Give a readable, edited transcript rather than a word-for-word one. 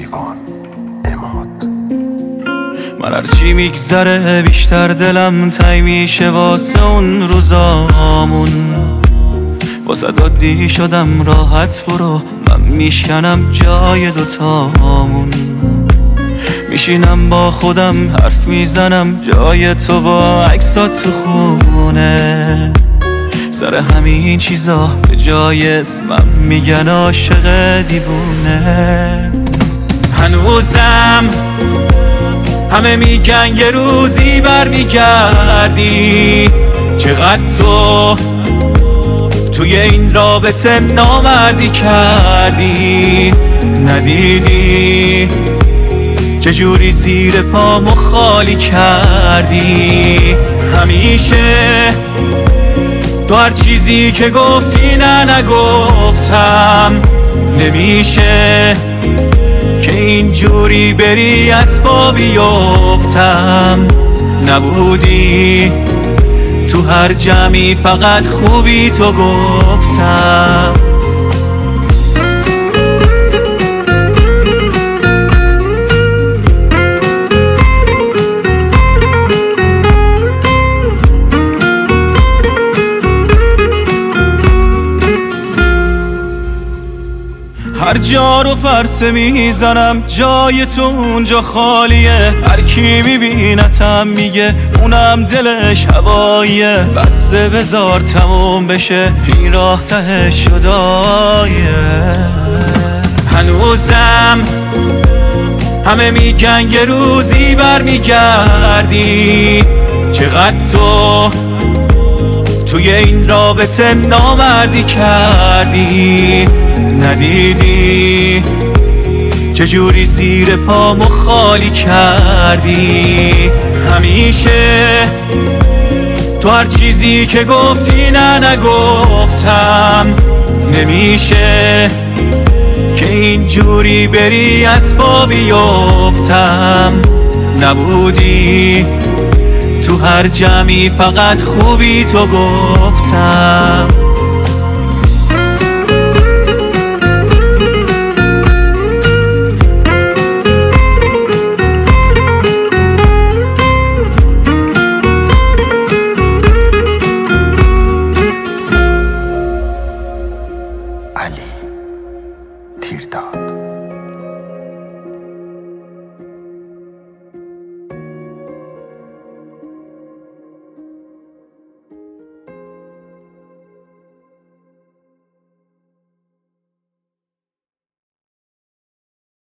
کیوان اماد. من هرچی میگذره بیشتر دلم تنگ میشه واسه اون روزامون. واسه عادی شدم راحت برو، من میشکنم جای دوتامون. میشینم با خودم حرف میزنم جای تو با عکسات تو خونه. سر همین چیزا به جای اسمم میگن عاشق دیوونه. هنوزم همه میگن یه روزی برمیگردی. چقدر توی این رابطه نامردی کردی. ندیدی چجوری زیر پامو خالی کردی. همیشه تو هر چیزی که گفتی نگفتم. نمیشه که اینجوری بری از پا بیفتم. نبودی تو هر جمعی فقط خوبی تو گفتم. هر جا رو پرسه میزنم جای تو اونجا خالیه. هر کی میبینتم میگه اونم دلش هواییه. بسته بذار تموم بشه این راه ته شدایه. هنوزم همه میگن یه روزی برمیگردی. چقدر توی این رابطه نامردی کردی. ندیدی چجوری زیر پامو خالی کردی. همیشه تو هر چیزی که گفتی نگفتم. نمیشه که اینجوری بری از پا بیفتم. نبودی تو هر جمعی فقط خوبی تو گفتم. علی تیرداد.